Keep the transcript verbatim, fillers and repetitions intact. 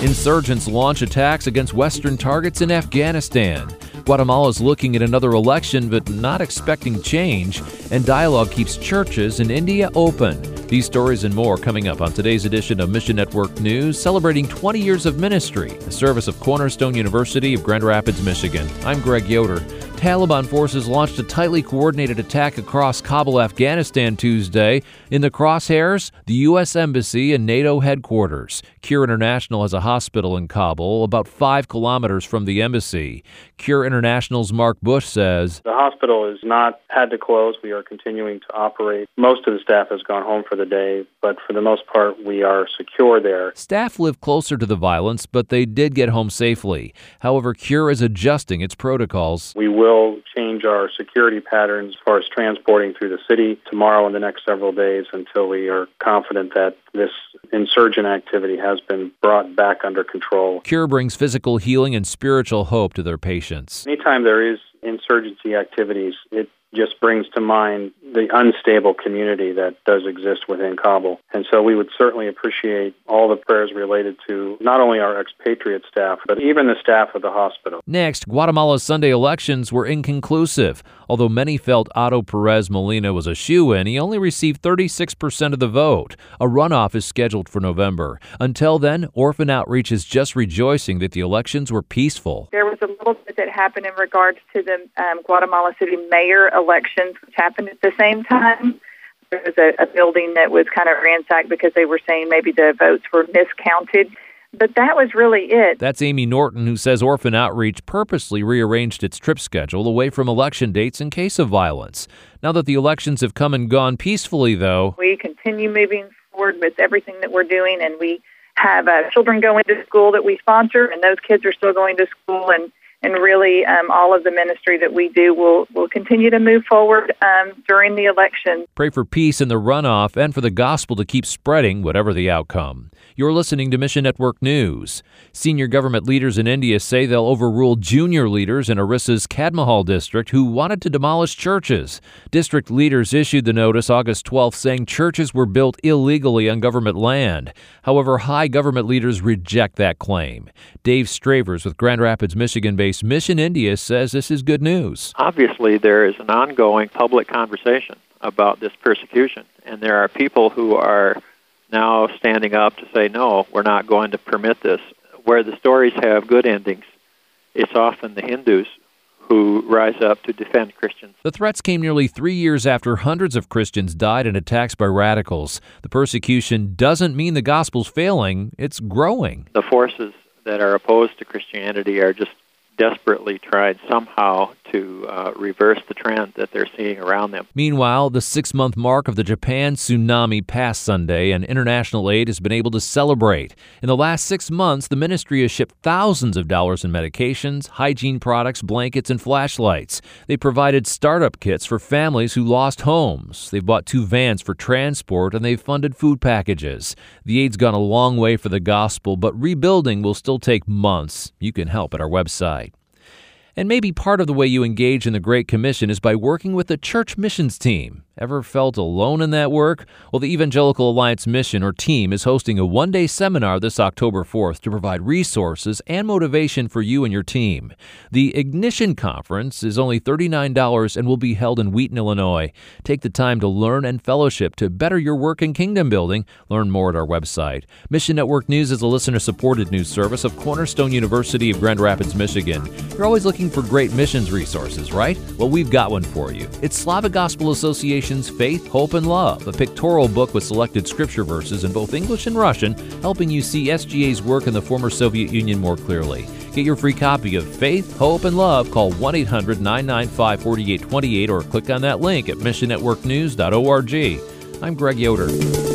Insurgents launch attacks against Western targets in Afghanistan. Guatemala is looking at another election but not expecting change. And dialogue keeps churches in India open. These stories and more coming up on today's edition of Mission Network News, celebrating twenty years of ministry, a service of Cornerstone University of Grand Rapids, Michigan. I'm Greg Yoder. Taliban forces launched a tightly coordinated attack across Kabul, Afghanistan Tuesday. In the crosshairs, the U S Embassy and NATO headquarters. Cure International has a hospital in Kabul, about five kilometers from the embassy. Cure International's Mark Bush says, the hospital has not had to close. We are continuing to operate. Most of the staff has gone home for the day, but for the most part, we are secure there. Staff live closer to the violence, but they did get home safely. However, Cure is adjusting its protocols. We will change our security patterns as far as transporting through the city tomorrow and the next several days until we are confident that this insurgent activity has been brought back under control. Cure brings physical healing and spiritual hope to their patients. Anytime there is insurgency activities, it just brings to mind the unstable community that does exist within Kabul. And so we would certainly appreciate all the prayers related to not only our expatriate staff, but even the staff of the hospital. Next, Guatemala's Sunday elections were inconclusive. Although many felt Otto Perez Molina was a shoo-in, he only received thirty-six percent of the vote. A runoff is scheduled for November. Until then, Orphan Outreach is just rejoicing that the elections were peaceful. There was a little bit that happened in regards to the um, Guatemala City mayor elections, which happened at the same time. There was a, a building that was kind of ransacked because they were saying maybe the votes were miscounted. But that was really it. That's Amy Norton, who says Orphan Outreach purposely rearranged its trip schedule away from election dates in case of violence. Now that the elections have come and gone peacefully, though, we continue moving forward with everything that we're doing, and we have uh, children going to school that we sponsor, and those kids are still going to school, and And really, um, all of the ministry that we do will will continue to move forward um, during the election. Pray for peace in the runoff and for the gospel to keep spreading, whatever the outcome. You're listening to Mission Network News. Senior government leaders in India say they'll overrule junior leaders in Orissa's Kadmahal district who wanted to demolish churches. District leaders issued the notice August twelfth saying churches were built illegally on government land. However, high government leaders reject that claim. Dave Stravers with Grand Rapids, Michigan-based Mission India says this is good news. Obviously, there is an ongoing public conversation about this persecution, and there are people who are now standing up to say, no, we're not going to permit this. Where the stories have good endings, it's often the Hindus who rise up to defend Christians. The threats came nearly three years after hundreds of Christians died in attacks by radicals. The persecution doesn't mean the gospel's failing, it's growing. The forces that are opposed to Christianity are just desperately trying somehow to uh, reverse the trend that they're seeing around them. Meanwhile, the six-month mark of the Japan tsunami passed Sunday, and international aid has been able to celebrate. In the last six months, the ministry has shipped thousands of dollars in medications, hygiene products, blankets, and flashlights. They provided startup kits for families who lost homes. They've bought two vans for transport, and they've funded food packages. The aid's gone a long way for the gospel, but rebuilding will still take months. You can help at our website. And maybe part of the way you engage in the Great Commission is by working with the church missions team. Ever felt alone in that work? Well, the Evangelical Alliance Mission, or team, is hosting a one-day seminar this October fourth to provide resources and motivation for you and your team. The Ignition Conference is only thirty-nine dollars and will be held in Wheaton, Illinois. Take the time to learn and fellowship to better your work in kingdom building. Learn more at our website. Mission Network News is a listener-supported news service of Cornerstone University of Grand Rapids, Michigan. You're always looking for great missions resources, right? Well, we've got one for you. It's Slavic Gospel Association Faith, Hope, and Love, a pictorial book with selected scripture verses in both English and Russian, helping you see S G A's work in the former Soviet Union more clearly. Get your free copy of Faith, Hope, and Love. Call one eight hundred nine nine five four eight two eight or click on that link at mission network news dot org. I'm Greg Yoder.